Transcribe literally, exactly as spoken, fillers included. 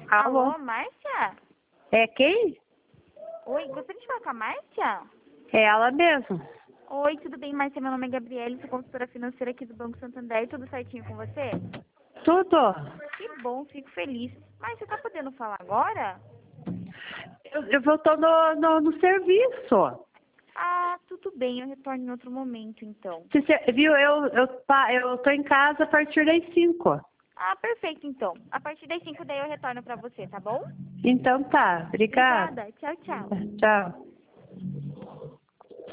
Alô? Alô, Márcia? É quem? Oi, gostaria de falar com a Márcia? É ela mesmo. Oi, tudo bem, Márcia? Meu nome é Gabriele, sou consultora financeira aqui do Banco Santander. Tudo certinho com você? Tudo. Que bom, fico feliz. Márcia, tá podendo falar agora? Eu, eu vou tô no, no, no serviço. Ah, tudo bem, eu retorno em outro momento, então. Você, você- viu, eu, eu, pa- eu tô em casa a partir das cinco. Ah, perfeito, então. A partir das cinco daí eu retorno pra você, tá bom? Então tá, obrigada. Obrigada. Tchau, tchau. Tchau.